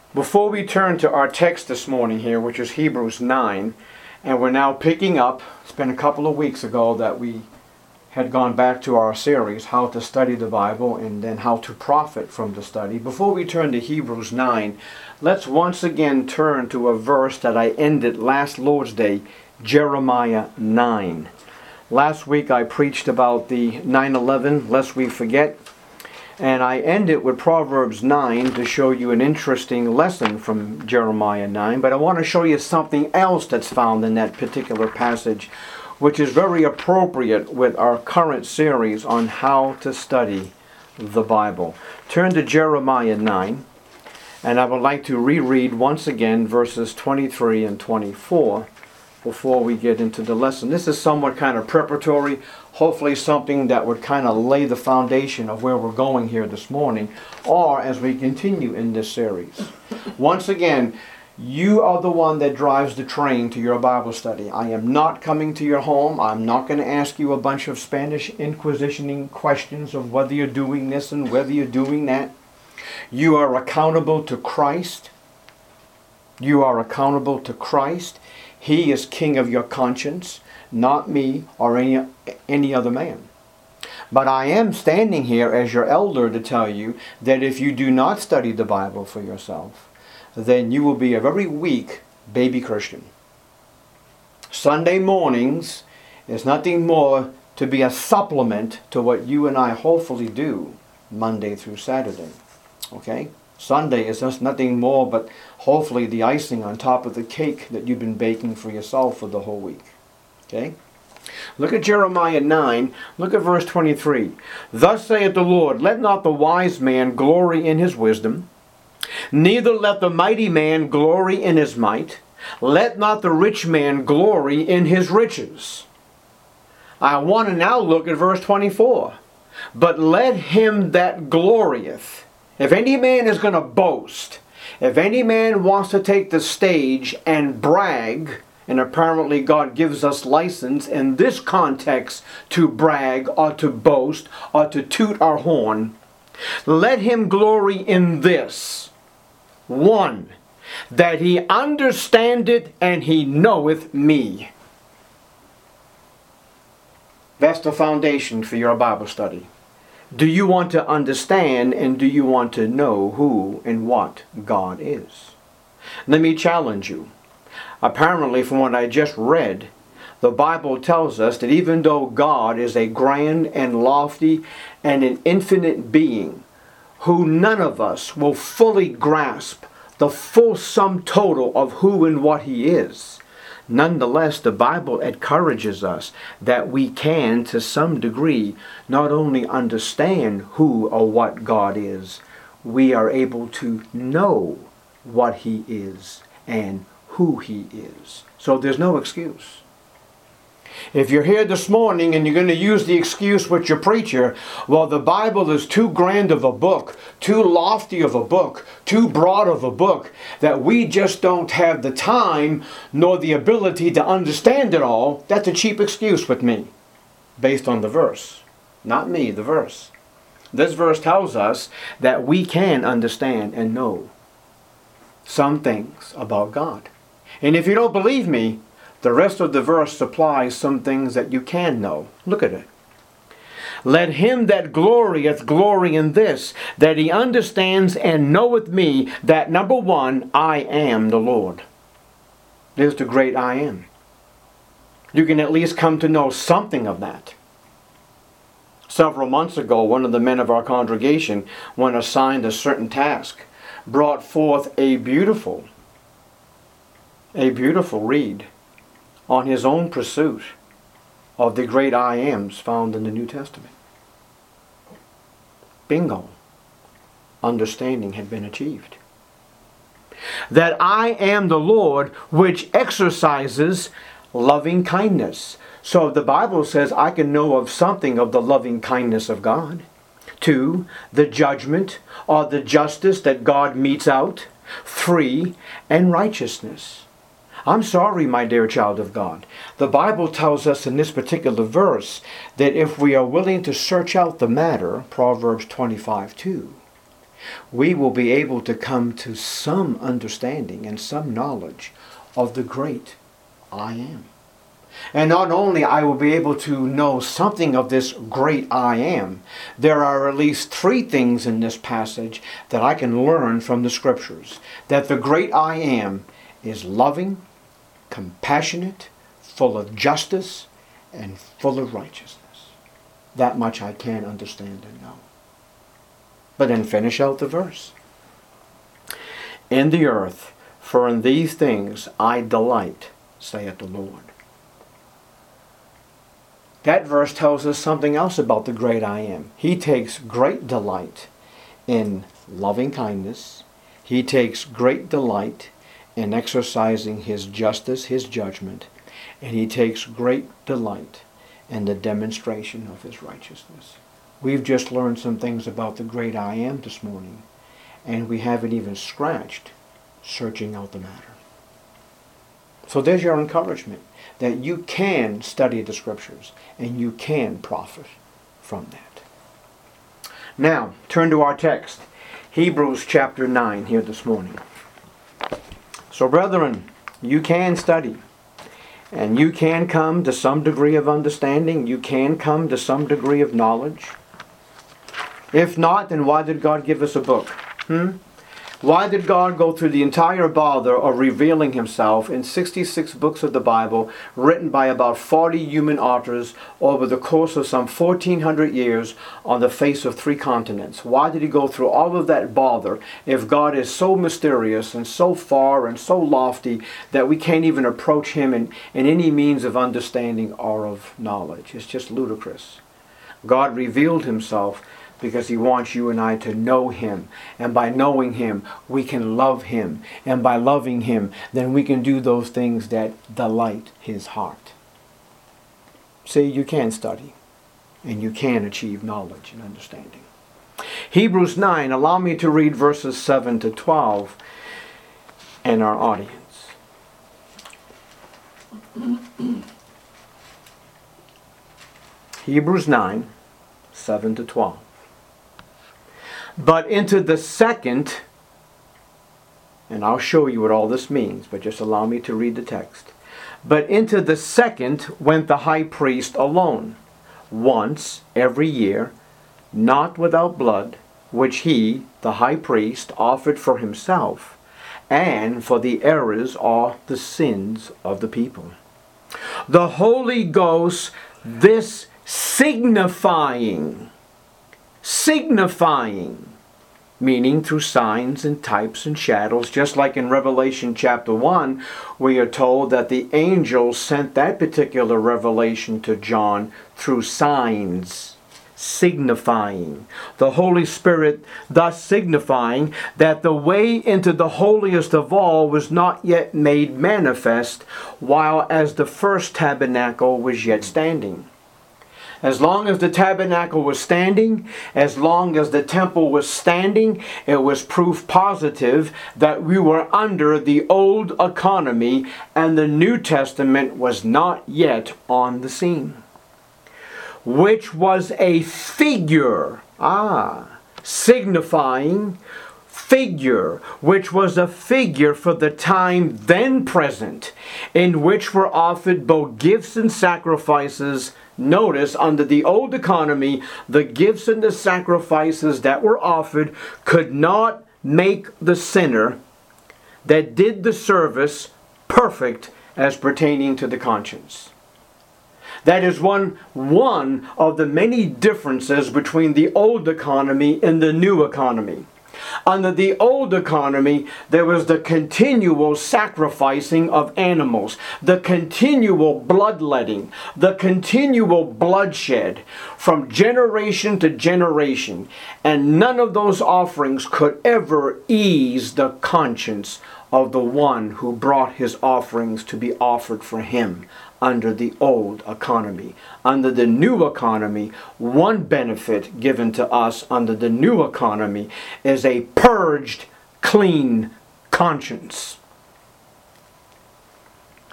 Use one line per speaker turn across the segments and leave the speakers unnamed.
Before we turn to our text this morning here, which is Hebrews 9, and we're now picking up, it's been a couple of weeks ago that we had gone back to our series, How to Study the Bible and then How to Profit from the Study. Before we turn to Hebrews 9, let's once again turn to a verse that I ended last Lord's Day, Jeremiah 9. Last week I preached about the 9/11, lest we forget. And I end it with Proverbs 9 to show you an interesting lesson from Jeremiah 9. But I want to show you something else that's found in that particular passage, which is very appropriate with our current series on how to study the Bible. Turn to Jeremiah 9, and I would like to reread once again verses 23 and 24 before we get into the lesson. This is somewhat kind of preparatory, hopefully something that would kind of lay the foundation of where we're going here this morning, or as we continue in this series. Once again, you are the one that drives the train to your Bible study. I am not coming to your home. I'm not going to ask you a bunch of Spanish Inquisitioning questions of whether you're doing this and whether you're doing that. You are accountable to Christ. You are accountable to Christ. He is king of your conscience, not me or any other man. But I am standing here as your elder to tell you that if you do not study the Bible for yourself, then you will be a very weak baby Christian. Sunday mornings is nothing more to be a supplement to what you and I hopefully do Monday through Saturday. Okay? Sunday is just nothing more but hopefully the icing on top of the cake that you've been baking for yourself for the whole week. Okay? Look at Jeremiah 9. Look at verse 23. Thus saith the Lord, let not the wise man glory in his wisdom, neither let the mighty man glory in his might. Let not the rich man glory in his riches. I want to now look at verse 24. But let him that glorieth. If any man is going to boast, if any man wants to take the stage and brag, and apparently God gives us license in this context to brag or to boast or to toot our horn, let him glory in this. 1, that he understandeth and he knoweth me. That's the foundation for your Bible study. Do you want to understand and do you want to know who and what God is? Let me challenge you. Apparently, from what I just read, the Bible tells us that even though God is a grand and lofty and an infinite being, who none of us will fully grasp the full sum total of who and what He is, nonetheless, the Bible encourages us that we can, to some degree, not only understand who or what God is, we are able to know what He is and who He is. So there's no excuse. If you're here this morning and you're going to use the excuse with your preacher, well, the Bible is too grand of a book, too lofty of a book, too broad of a book, that we just don't have the time nor the ability to understand it all, that's a cheap excuse with me, based on the verse. Not me, the verse. This verse tells us that we can understand and know some things about God. And if you don't believe me, the rest of the verse supplies some things that you can know. Look at it. Let him that glorieth glory in this, that he understands and knoweth me, that number 1, I am the Lord. There's the great I am. You can at least come to know something of that. Several months ago, one of the men of our congregation, when assigned a certain task, brought forth a beautiful read on his own pursuit of the great I ams found in the New Testament. Bingo. Understanding had been achieved. That I am the Lord which exercises loving kindness. So the Bible says I can know of something of the loving kindness of God. 2, the judgment or the justice that God metes out. 3, and righteousness. I'm sorry, my dear child of God. The Bible tells us in this particular verse that if we are willing to search out the matter, Proverbs 25:2, we will be able to come to some understanding and some knowledge of the great I am. And not only I will be able to know something of this great I am, there are at least 3 things in this passage that I can learn from the Scriptures. That the great I am is loving, compassionate, full of justice, and full of righteousness. That much I can understand and know. But then finish out the verse. In the earth, for in these things I delight, saith the Lord. That verse tells us something else about the great I am. He takes great delight in loving kindness. He takes great delight in exercising His justice, His judgment. And He takes great delight in the demonstration of His righteousness. We've just learned some things about the great I am this morning. And we haven't even scratched searching out the matter. So there's your encouragement, that you can study the Scriptures and you can profit from that. Now, turn to our text, Hebrews chapter 9 here this morning. So brethren, you can study and you can come to some degree of understanding. You can come to some degree of knowledge. If not, then why did God give us a book? Why did God go through the entire bother of revealing Himself in 66 books of the Bible, written by about 40 human authors over the course of some 1,400 years on the face of 3 continents? Why did He go through all of that bother if God is so mysterious and so far and so lofty that we can't even approach Him in any means of understanding or of knowledge? It's just ludicrous. God revealed Himself because He wants you and I to know Him. And by knowing Him, we can love Him. And by loving Him, then we can do those things that delight His heart. See, you can study. And you can achieve knowledge and understanding. Hebrews 9, allow me to read verses 7 to 12 in our audience. Hebrews 9, 7 to 12. But into the second, and I'll show you what all this means, but just allow me to read the text. But into the second went the high priest alone, once every year, not without blood, which he, the high priest, offered for himself, and for the errors or the sins of the people. The Holy Ghost, this signifying, meaning through signs and types and shadows, just like in Revelation chapter 1, we are told that the angel sent that particular revelation to John through signs, signifying. The Holy Spirit thus signifying that the way into the holiest of all was not yet made manifest, while as the first tabernacle was yet standing. As long as the tabernacle was standing, as long as the temple was standing, it was proof positive that we were under the old economy and the New Testament was not yet on the scene. Which was a figure, signifying figure, which was a figure for the time then present, in which were offered both gifts and sacrifices. Notice, under the old economy, the gifts and the sacrifices that were offered could not make the sinner that did the service perfect as pertaining to the conscience. That is one of the many differences between the old economy and the new economy. Under the old economy, there was the continual sacrificing of animals, the continual bloodletting, the continual bloodshed from generation to generation. And none of those offerings could ever ease the conscience of the one who brought his offerings to be offered for him under the old economy. Under the new economy, one benefit given to us under the new economy is a purged, clean conscience.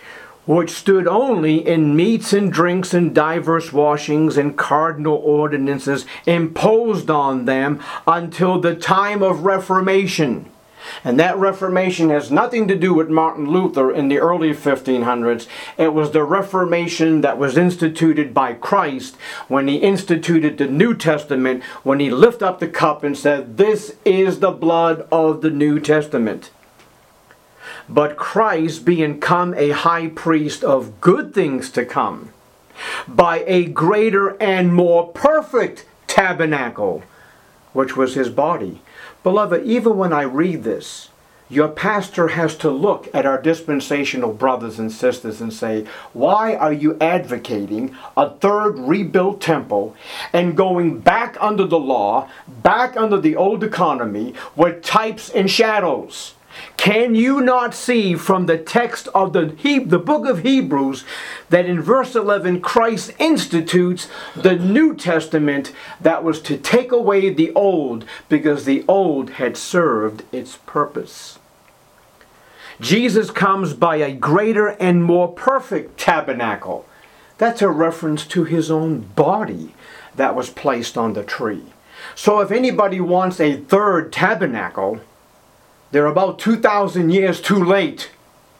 which stood only in meats and drinks and divers washings and cardinal ordinances imposed on them until the time of Reformation. And that Reformation has nothing to do with Martin Luther in the early 1500s. It was the Reformation that was instituted by Christ when he instituted the New Testament, when he lifted up the cup and said, "This is the blood of the New Testament." But Christ, being come a high priest of good things to come, by a greater and more perfect tabernacle, which was his body. Beloved, even when I read this, your pastor has to look at our dispensational brothers and sisters and say, why are you advocating a third rebuilt temple and going back under the law, back under the old economy with types and shadows? Can you not see from the text of the book of Hebrews that in verse 11 Christ institutes the New Testament that was to take away the old because the old had served its purpose? Jesus comes by a greater and more perfect tabernacle. That's a reference to his own body that was placed on the tree. So if anybody wants a third tabernacle, they're about 2,000 years too late.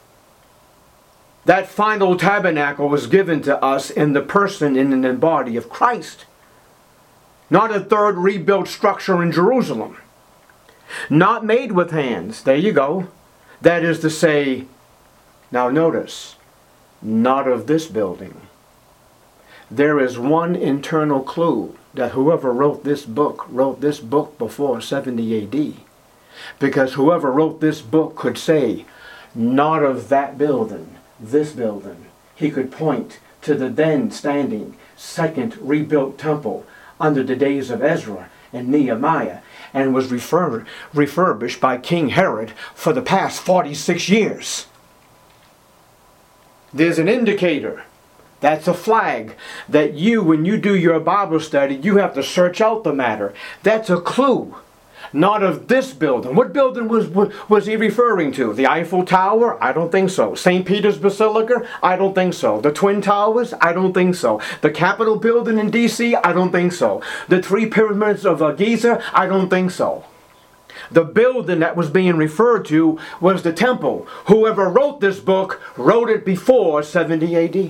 That final tabernacle was given to us in the person and in the body of Christ. Not a third rebuilt structure in Jerusalem. Not made with hands. There you go. That is to say, now notice, not of this building. There is one internal clue that whoever wrote this book before 70 AD. Because whoever wrote this book could say, not of that building, this building. He could point to the then standing second rebuilt temple under the days of Ezra and Nehemiah, and was refurbished by King Herod for the past 46 years. There's an indicator. That's a flag that you, when you do your Bible study, you have to search out the matter. That's a clue. Not of this building. What building was he referring to? The Eiffel Tower? I don't think so. St. Peter's Basilica? I don't think so. The Twin Towers? I don't think so. The Capitol building in D.C.? I don't think so. The three pyramids of Giza? I don't think so. The building that was being referred to was the temple. Whoever wrote this book wrote it before 70 A.D.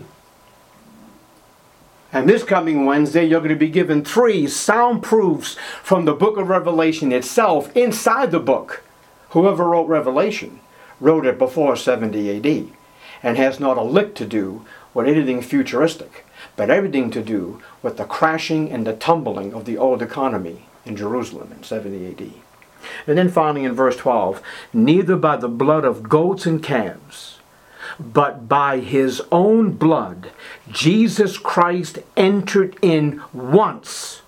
And this coming Wednesday, you're going to be given 3 sound proofs from the book of Revelation itself inside the book. Whoever wrote Revelation wrote it before 70 AD and has not a lick to do with anything futuristic, but everything to do with the crashing and the tumbling of the old economy in Jerusalem in 70 AD. And then finally in verse 12, neither by the blood of goats and calves, but by his own blood, Jesus Christ entered in once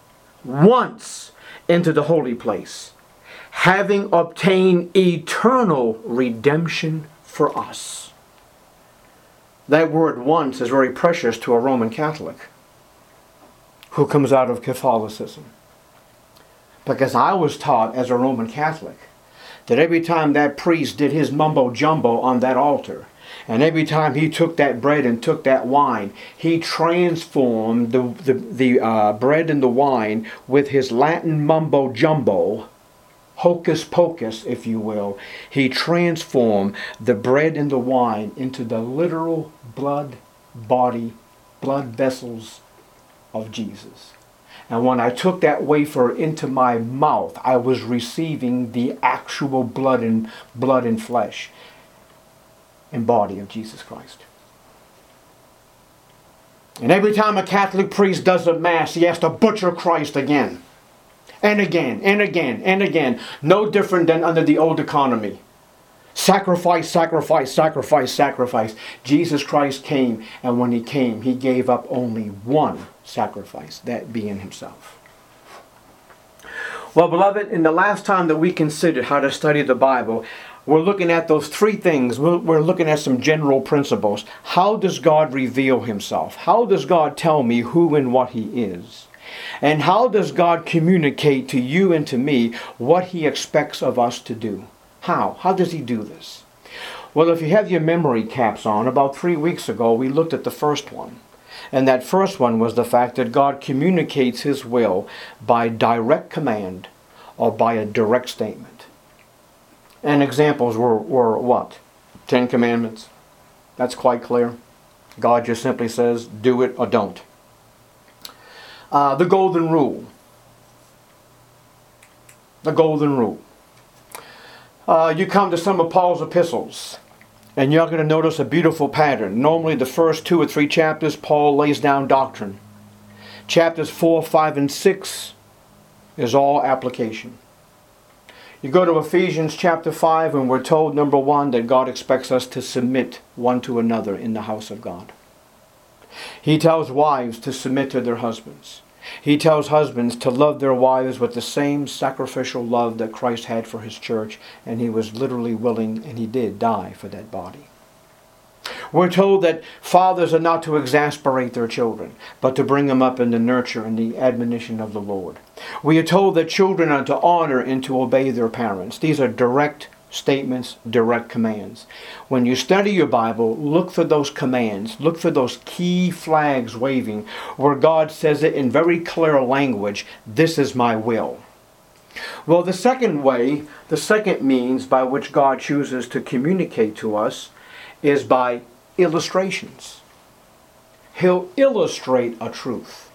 into the holy place, having obtained eternal redemption for us. That word once is very precious to a Roman Catholic who comes out of Catholicism. Because I was taught as a Roman Catholic that every time that priest did his mumbo jumbo on that altar, and every time he took that bread and took that wine, he transformed the bread and the wine with his Latin mumbo jumbo, hocus pocus, if you will. He transformed the bread and the wine into the literal blood vessels of Jesus. And when I took that wafer into my mouth, I was receiving the actual blood and flesh and body of Jesus Christ. And every time a Catholic priest does a mass, he has to butcher Christ again. And again, and again, and again. No different than under the old economy. Sacrifice, sacrifice, sacrifice, sacrifice. Jesus Christ came, and when he came, he gave up only one sacrifice, that being himself. Well, beloved, in the last time that we considered how to study the Bible, we're looking at those 3 things. We're looking at some general principles. How does God reveal himself? How does God tell me who and what he is? And how does God communicate to you and to me what he expects of us to do? How? How does he do this? Well, if you have your memory caps on, about 3 weeks ago we looked at the first one. And that first one was the fact that God communicates His will by direct command or by a direct statement. And examples were what? 10 Commandments. That's quite clear. God just simply says, do it or don't. The Golden Rule. The Golden Rule. You come to some of Paul's epistles, and you're going to notice a beautiful pattern. Normally the first 2 or 3 chapters, Paul lays down doctrine. Chapters 4, 5, and 6 is all application. You go to Ephesians chapter 5, and we're told, number 1, that God expects us to submit one to another in the house of God. He tells wives to submit to their husbands. He tells husbands to love their wives with the same sacrificial love that Christ had for His church, and He was literally willing, and He did die for that body. We're told that fathers are not to exasperate their children, but to bring them up in the nurture and the admonition of the Lord. We are told that children are to honor and to obey their parents. These are direct statements, direct commands. When you study your Bible, look for those commands. Look for those key flags waving where God says it in very clear language, this is my will. Well, the second means by which God chooses to communicate to us is by illustrations. He'll illustrate a truth.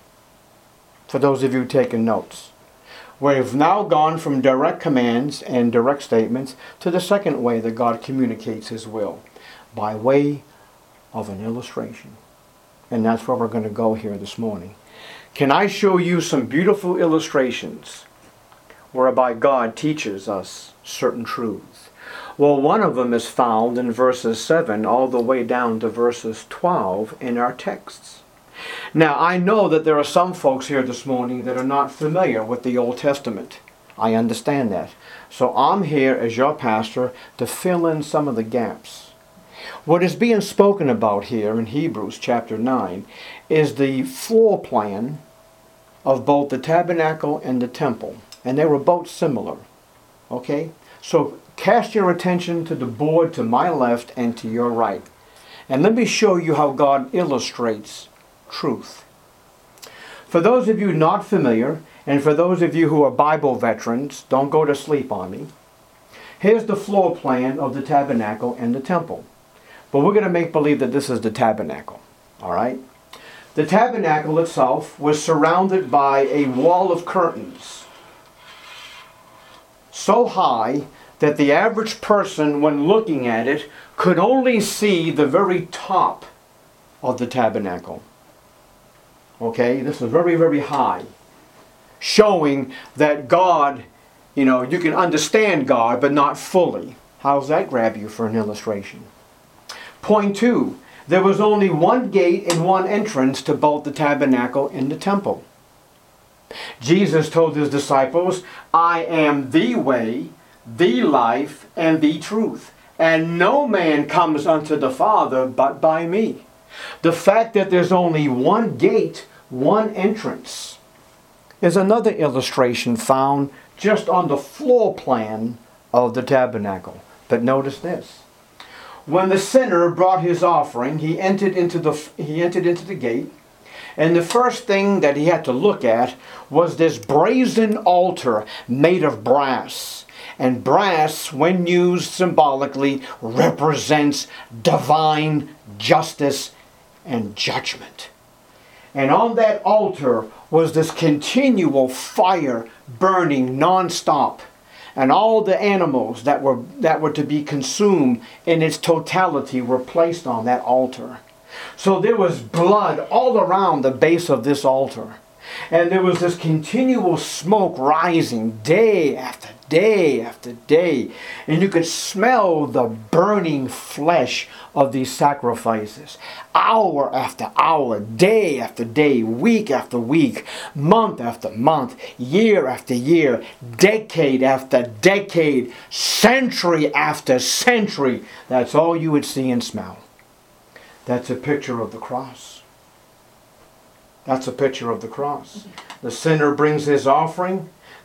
For those of you taking notes. We've now gone from direct commands and direct statements to the second way that God communicates His will, by way of an illustration. And that's where we're going to go here this morning. Can I show you some beautiful illustrations whereby God teaches us certain truths? Well, one of them is found in verses 7 all the way down to verses 12 in our texts. Now, I know that there are some folks here this morning that are not familiar with the Old Testament. I understand that. So I'm here as your pastor to fill in some of the gaps. What is being spoken about here in Hebrews chapter 9 is the floor plan of both the tabernacle and the temple. And they were both similar. Okay? So cast your attention to the board to my left and to your right. And let me show you how God illustrates truth. For those of you not familiar, and for those of you who are Bible veterans, don't go to sleep on me. Here's the floor plan of the tabernacle and the temple. But we're going to make believe that this is the tabernacle. All right? The tabernacle itself was surrounded by a wall of curtains so high that the average person, when looking at it, could only see the very top of the tabernacle. Okay, this is very, very high, showing that God, you can understand God, but not fully. How does that grab you for an illustration? Point 2, there was only one gate and one entrance to both the tabernacle and the temple. Jesus told His disciples, I am the way, the life, and the truth, and no man comes unto the Father but by me. The fact that there's only one gate, one entrance, is another illustration found just on the floor plan of the tabernacle. But notice this. When the sinner brought his offering, he entered into the gate, and the first thing that he had to look at was this brazen altar made of brass. And brass, when used symbolically, represents divine justice and judgment. And on that altar was this continual fire burning non-stop. And all the animals that were to be consumed in its totality were placed on that altar. So there was blood all around the base of this altar. And there was this continual smoke rising day after day after day. And you could smell the burning flesh of these sacrifices. Hour after hour, day after day, week after week, month after month, year after year, decade after decade, century after century. That's all you would see and smell. That's a picture of the cross. That's a picture of the cross. The sinner brings his offering.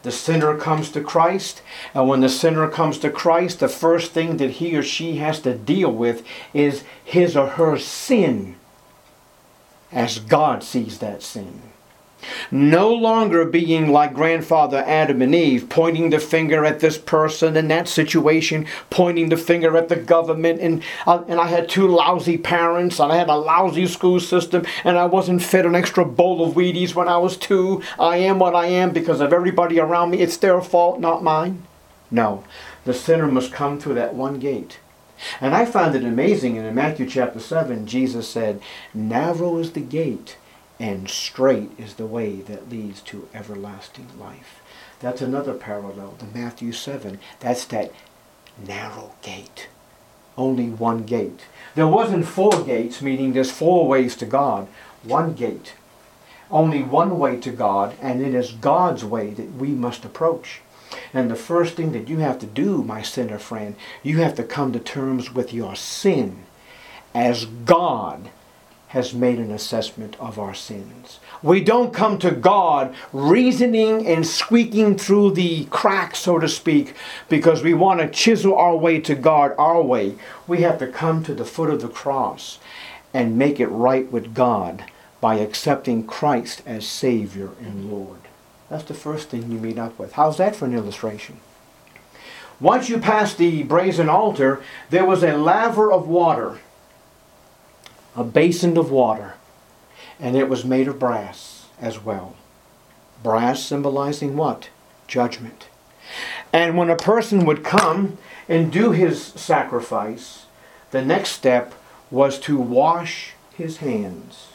The sinner comes to Christ, and when the sinner comes to Christ, the first thing that he or she has to deal with is his or her sin, as God sees that sin. No longer being like grandfather Adam and Eve, pointing the finger at this person and that situation, pointing the finger at the government, and I had two lousy parents, and I had a lousy school system, and I wasn't fed an extra bowl of Wheaties when I was 2. I am what I am because of everybody around me. It's their fault, not mine. No, the sinner must come through that one gate. And I found it amazing, and in Matthew chapter 7, Jesus said, "Narrow is the gate, and straight is the way that leads to everlasting life." That's another parallel to Matthew 7. That's that narrow gate. Only one gate. There wasn't 4 gates, meaning there's 4 ways to God. One gate. Only one way to God, and it is God's way that we must approach. And the first thing that you have to do, my sinner friend, you have to come to terms with your sin as God has made an assessment of our sins. We don't come to God reasoning and squeaking through the cracks, so to speak, because we want to chisel our way to God our way. We have to come to the foot of the cross and make it right with God by accepting Christ as Savior and Lord. That's the first thing you meet up with. How's that for an illustration? Once you pass the brazen altar, there was a laver of water, a basin of water, and it was made of brass as well. Brass symbolizing what? Judgment. And when a person would come and do his sacrifice, the next step was to wash his hands.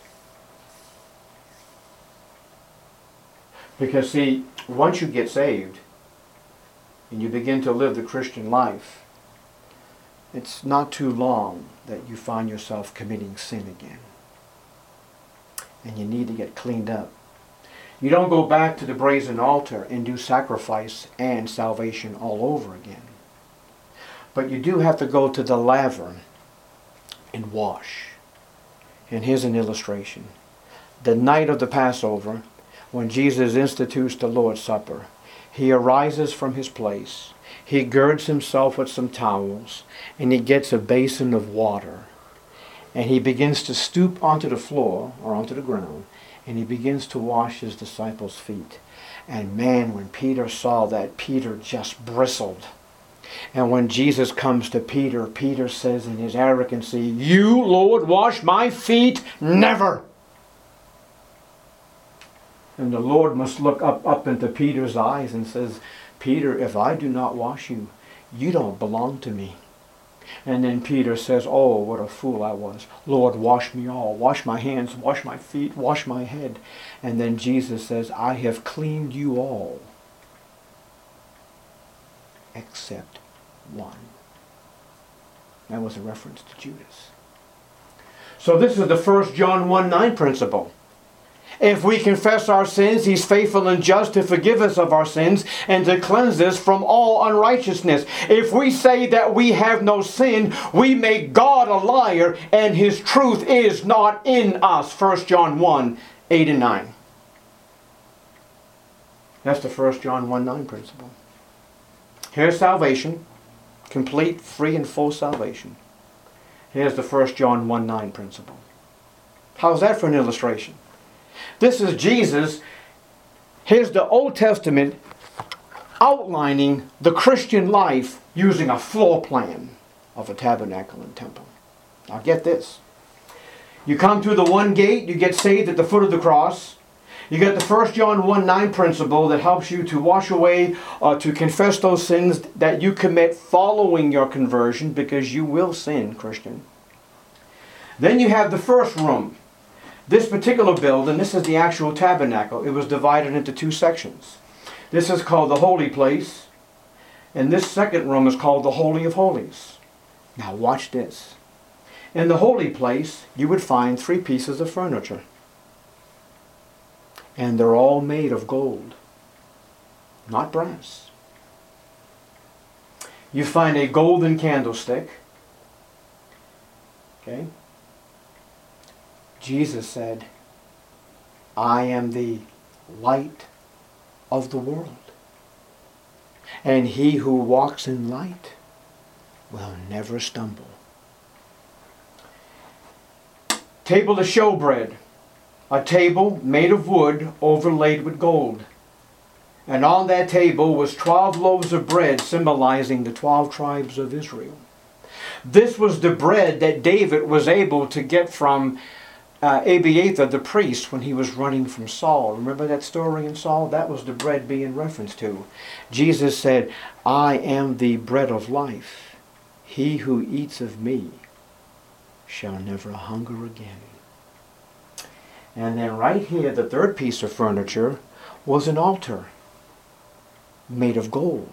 Because see, once you get saved and you begin to live the Christian life, it's not too long that you find yourself committing sin again. And you need to get cleaned up. You don't go back to the brazen altar and do sacrifice and salvation all over again. But you do have to go to the laver and wash. And here's an illustration. The night of the Passover, when Jesus institutes the Lord's Supper, he arises from his place. He girds himself with some towels, and he gets a basin of water. And he begins to stoop onto the floor, or onto the ground, and he begins to wash his disciples' feet. And man, when Peter saw that, Peter just bristled. And when Jesus comes to Peter, Peter says in his arrogancy, "You, Lord, wash my feet? Never!" And the Lord must look up into Peter's eyes and says, "Peter, if I do not wash you, you don't belong to me." And then Peter says, "Oh, what a fool I was. Lord, wash me all. Wash my hands, wash my feet, wash my head." And then Jesus says, "I have cleaned you all, except one." That was a reference to Judas. So this is the 1 John 1:9 principle. If we confess our sins, he's faithful and just to forgive us of our sins and to cleanse us from all unrighteousness. If we say that we have no sin, we make God a liar and his truth is not in us. 1 John 1:8 and 9. That's the 1 John 1:9 principle. Here's salvation, complete, free, and full salvation. Here's the 1 John 1:9 principle. How's that for an illustration? This is Jesus. Here's the Old Testament outlining the Christian life using a floor plan of a tabernacle and temple. Now get this. You come through the one gate, you get saved at the foot of the cross. You get the 1 John 1:9 principle that helps you to wash away, to confess those sins that you commit following your conversion, because you will sin, Christian. Then you have the first room. This particular building, this is the actual tabernacle. It was divided into 2 sections. This is called the holy place, and this second room is called the Holy of Holies. Now watch this. In the holy place, you would find 3 pieces of furniture. And they're all made of gold, not brass. You find a golden candlestick. Okay? Jesus said, "I am the light of the world." And he who walks in light will never stumble. Table of showbread. A table made of wood overlaid with gold. And on that table was 12 loaves of bread, symbolizing the 12 tribes of Israel. This was the bread that David was able to get from Abiathar the priest when he was running from Saul. Remember that story in Saul? That was the bread being referenced to. Jesus said, I am the bread of life. He who eats of me shall never hunger again. And then right here, the third piece of furniture was an altar made of gold.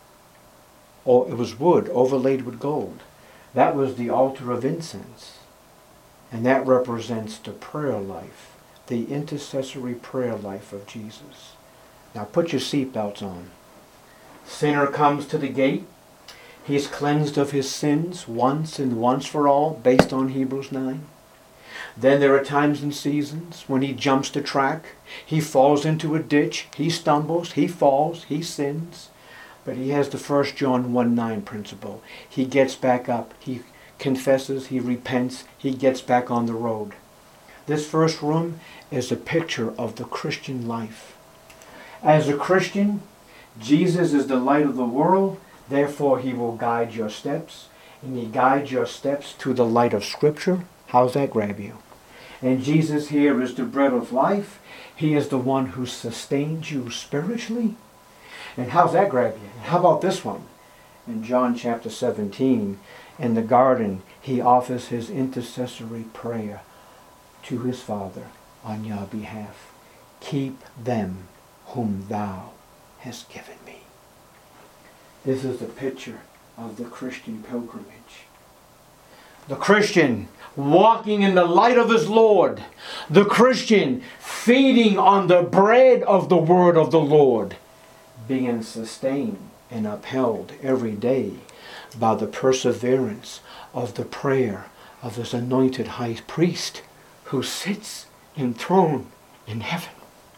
Oh, it was wood overlaid with gold. That was the altar of incense. And that represents the prayer life, the intercessory prayer life of Jesus. Now put your seatbelts on. Sinner comes to the gate. He's cleansed of his sins once and once for all, based on Hebrews 9. Then there are times and seasons when he jumps the track. He falls into a ditch. He stumbles. He falls. He sins. But he has the 1 John 1:9 principle. He gets back up. He confesses. He repents. He gets back on the road. This first room is a picture of the Christian life. As a Christian, Jesus is the light of the world. Therefore, he will guide your steps. And he guides your steps to the light of Scripture. How's that grab you? And Jesus here is the bread of life. He is the one who sustains you spiritually. And how's that grab you? And how about this one? In John chapter 17, in the garden, he offers his intercessory prayer to his Father on your behalf. Keep them whom thou hast given me. This is a picture of the Christian pilgrimage. The Christian walking in the light of his Lord. The Christian feeding on the bread of the word of the Lord. Being sustained and upheld every day by the perseverance of the prayer of this anointed high priest who sits enthroned in heaven.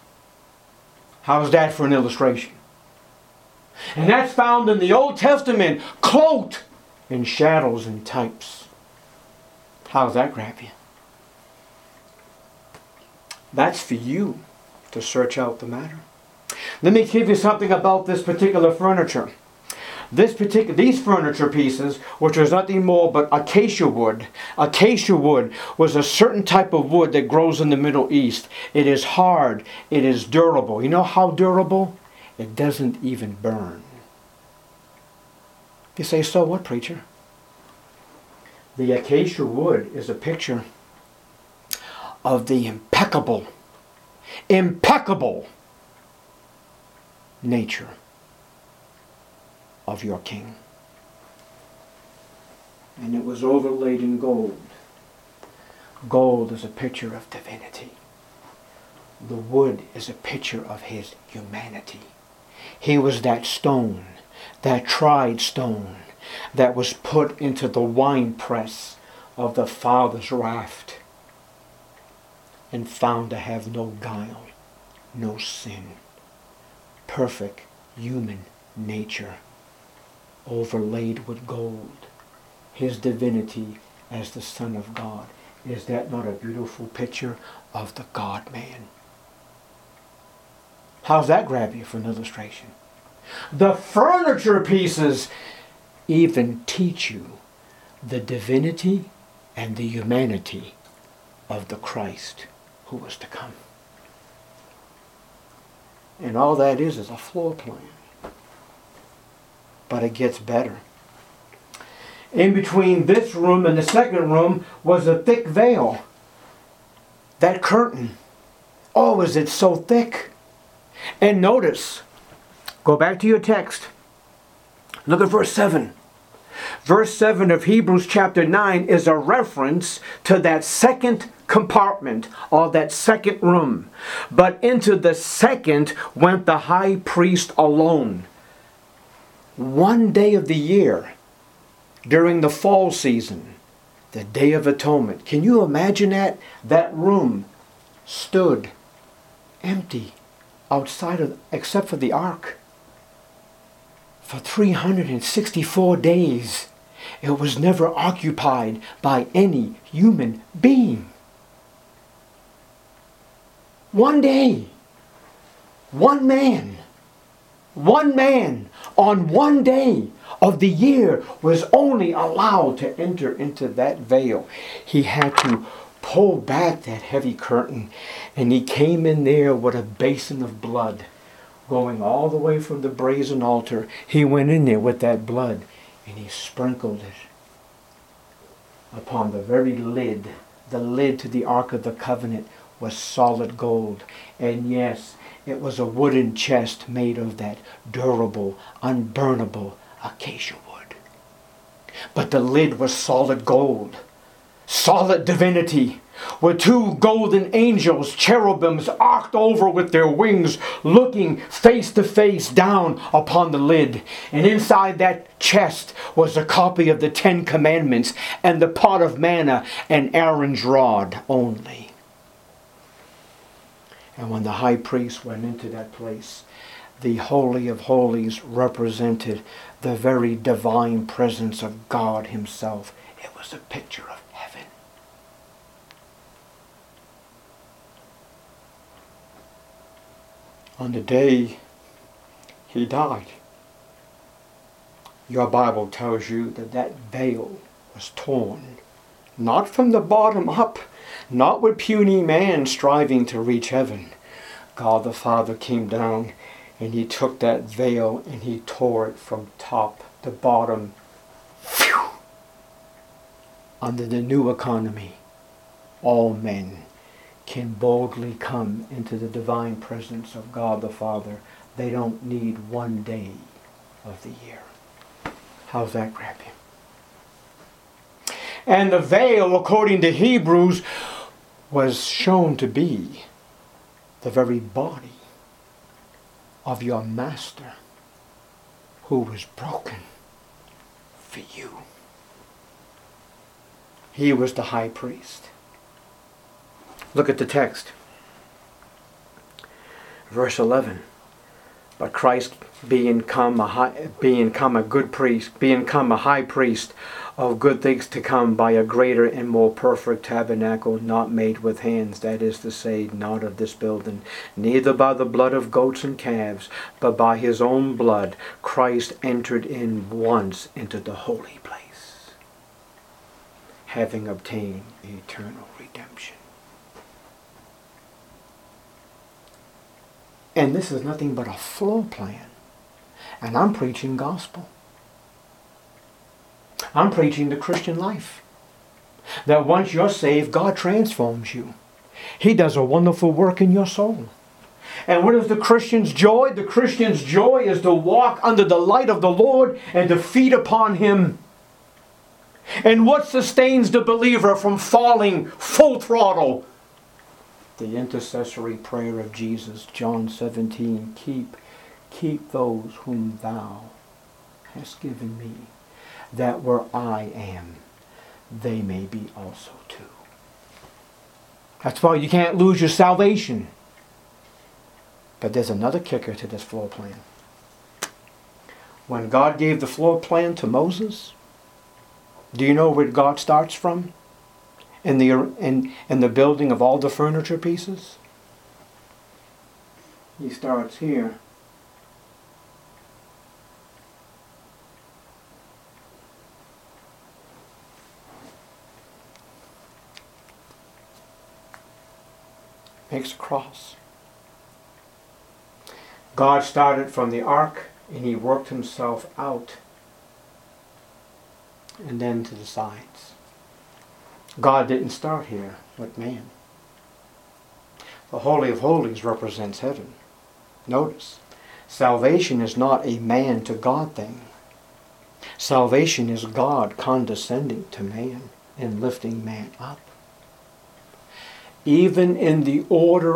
How's that for an illustration? And that's found in the Old Testament, cloaked in shadows and types. How's that grab you? That's for you to search out the matter. Let me give you something about this particular furniture. These furniture pieces, which was nothing more but acacia wood. Acacia wood was a certain type of wood that grows in the Middle East. It is hard. It is durable. You know how durable? It doesn't even burn. You say, so what, preacher? The acacia wood is a picture of the impeccable nature of your King. And it was overlaid in gold. Gold is a picture of divinity. The wood is a picture of his humanity. He was that stone, that tried stone, that was put into the winepress of the Father's wrath and found to have no guile, no sin. Perfect human nature overlaid with gold. His divinity as the Son of God. Is that not a beautiful picture of the God-man? How's that grab you for an illustration? The furniture pieces even teach you the divinity and the humanity of the Christ who was to come. And all that is a floor plan. But it gets better. In between this room and the second room was a thick veil. That curtain. Oh, is it so thick? And notice, go back to your text. Look at verse 7. Verse 7 of Hebrews chapter 9 is a reference to that second compartment or that second room. But into the second went the high priest alone. One day of the year, during the fall season, the Day of Atonement. Can you imagine that? That room stood empty outside of, except for the ark. for 364 days. It was never occupied by any human being. One day, one man on one day of the year was only allowed to enter into that veil. He had to pull back that heavy curtain, and he came in there with a basin of blood going all the way from the brazen altar. He went in there with that blood and he sprinkled it upon the very lid. The lid to the Ark of the Covenant was solid gold. And yes, it was a wooden chest made of that durable, unburnable acacia wood. But the lid was solid gold, solid divinity, with two golden angels, cherubims, arched over with their wings, looking face to face down upon the lid. And inside that chest was a copy of the 10 Commandments and the pot of manna and Aaron's rod only. And when the high priest went into that place, the Holy of Holies represented the very divine presence of God Himself. It was a picture of heaven. On the day He died, your Bible tells you that that veil was torn, not from the bottom up, not with puny man striving to reach heaven. God the Father came down and He took that veil and He tore it from top to bottom. Phew! Under the new economy, all men can boldly come into the divine presence of God the Father. They don't need one day of the year. How's that grab you? And the veil, according to Hebrews, was shown to be the very body of your Master, who was broken for you. He was the high priest. Look at the text. Verse 11. But Christ being come a high priest of good things to come, by a greater and more perfect tabernacle, not made with hands, that is to say, not of this building, neither by the blood of goats and calves, but by His own blood, Christ entered in once into the holy place, having obtained eternal redemption. And this is nothing but a floor plan. And I'm preaching gospel. I'm preaching the Christian life. That once you're saved, God transforms you. He does a wonderful work in your soul. And what is the Christian's joy? The Christian's joy is to walk under the light of the Lord and to feed upon Him. And what sustains the believer from falling full throttle? The intercessory prayer of Jesus, John 17, keep those whom Thou hast given me, that where I am, they may be also too. That's why you can't lose your salvation. But there's another kicker to this floor plan. When God gave the floor plan to Moses, do you know where God starts from? In the building of all the furniture pieces? He starts here. Makes a cross. God started from the ark and He worked Himself out and then to the sides. God didn't start here with man. The Holy of Holies represents heaven. Notice, salvation is not a man to God thing. Salvation is God condescending to man and lifting man up. Even in the order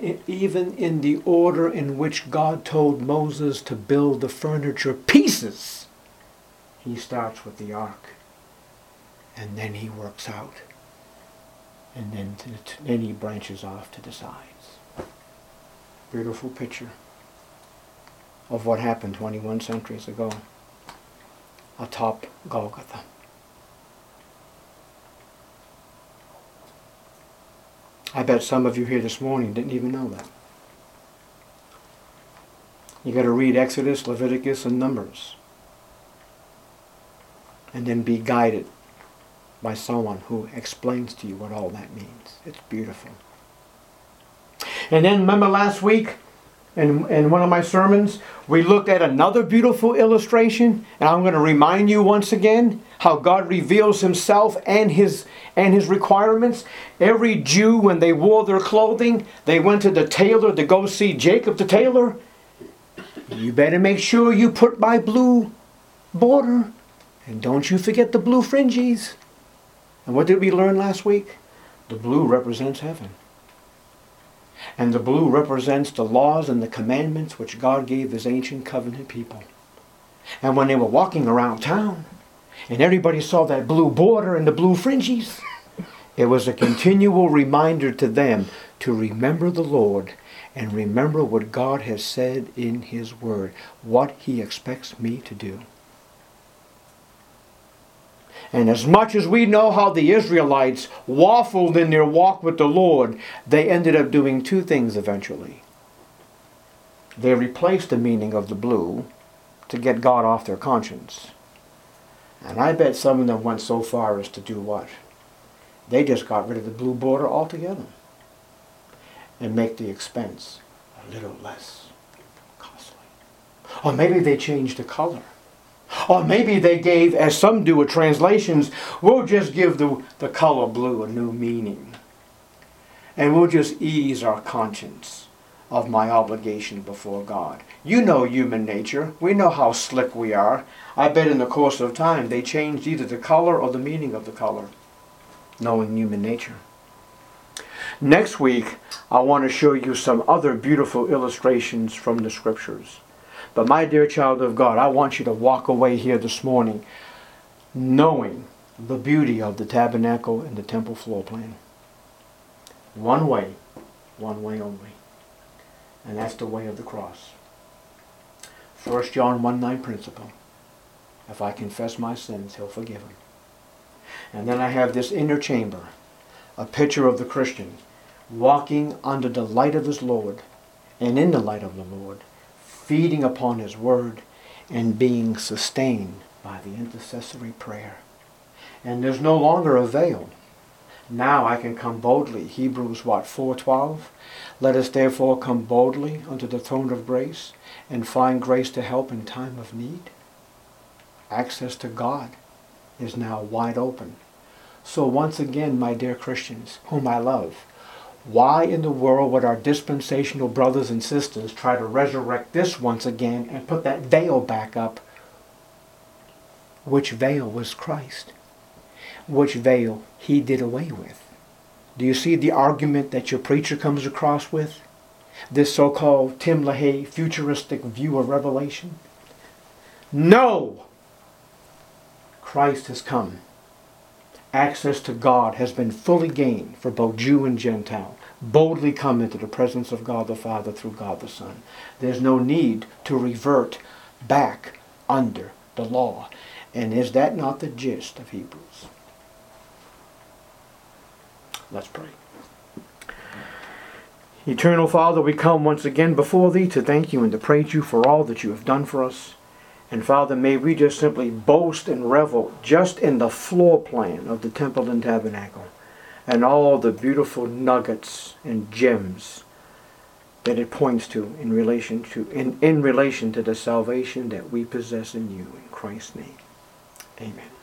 in which God told Moses to build the furniture pieces, He starts with the ark. And then He works out. And then He branches off to the sides. Beautiful picture. of what happened 21 centuries ago atop Golgotha. I bet some of you here this morning didn't even know that. You got to read Exodus, Leviticus, and Numbers, and then be guided by someone who explains to you what all that means. It's beautiful. And then remember last week in one of my sermons, we looked at another beautiful illustration, and I'm going to remind you once again how God reveals himself and his requirements. Every Jew, when they wore their clothing, they went to the tailor to go see Jacob the tailor. You better make sure you put my blue border, and don't you forget the blue fringes. And what did we learn last week? The blue represents heaven. And the blue represents the laws and the commandments which God gave his ancient covenant people. And when they were walking around town, and everybody saw that blue border and the blue fringes, it was a continual reminder to them to remember the Lord and remember what God has said in his word, what he expects me to do. And as much as we know how the Israelites waffled in their walk with the Lord, they ended up doing two things eventually. They replaced the meaning of the blue to get God off their conscience. And I bet some of them went so far as to do what? They just got rid of the blue border altogether and make the expense a little less costly. Or maybe they changed the color. Or maybe they gave, as some do with translations, we'll just give the color blue a new meaning. And we'll just ease our conscience of my obligation before God. You know human nature. We know how slick we are. I bet in the course of time they changed either the color or the meaning of the color, knowing human nature. Next week, I want to show you some other beautiful illustrations from the Scriptures. But my dear child of God, I want you to walk away here this morning knowing the beauty of the tabernacle and the temple floor plan. One way only. And that's the way of the cross. 1 John 1:9 principle. If I confess my sins, he'll forgive them. And then I have this inner chamber, a picture of the Christian walking under the light of his Lord and in the light of the Lord, feeding upon his word and being sustained by the intercessory prayer. And there's no longer a veil. Now I can come boldly. Hebrews 4:12. Let us therefore come boldly unto the throne of grace and find grace to help in time of need. Access to God is now wide open. So once again, my dear Christians, whom I love, why in the world would our dispensational brothers and sisters try to resurrect this once again and put that veil back up? Which veil was Christ? Which veil he did away with? Do you see the argument that your preacher comes across with? This so-called Tim LaHaye futuristic view of Revelation? No! Christ has come. Access to God has been fully gained for both Jew and Gentile. Boldly come into the presence of God the Father through God the Son. There's no need to revert back under the law. And is that not the gist of Hebrews? Let's pray. Eternal Father, we come once again before Thee to thank You and to praise You for all that You have done for us. And Father, may we just simply boast and revel just in the floor plan of the temple and tabernacle and all the beautiful nuggets and gems that it points to in relation to the salvation that we possess in You. In Christ's name, amen.